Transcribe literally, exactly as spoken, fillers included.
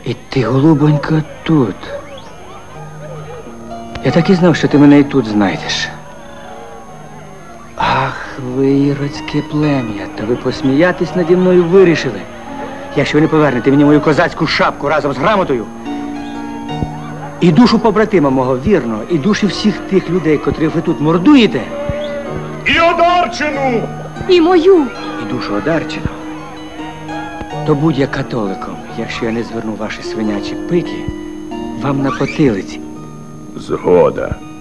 І ти, голубонька, тут. Я так і знав, що ти мене і тут знайдеш. Ах, ви іродське плем'я, та ви посміятись наді мною вирішили. Якщо ви не повернете мені мою козацьку шапку разом з грамотою, і душу побратима мого, вірно, і душі всіх тих людей, котрих ви тут мордуєте. І Одарчину! І мою! І душу Одарчину, то будь я католиком, якщо я не зверну ваші свинячі пики вам на потилиці. Згода.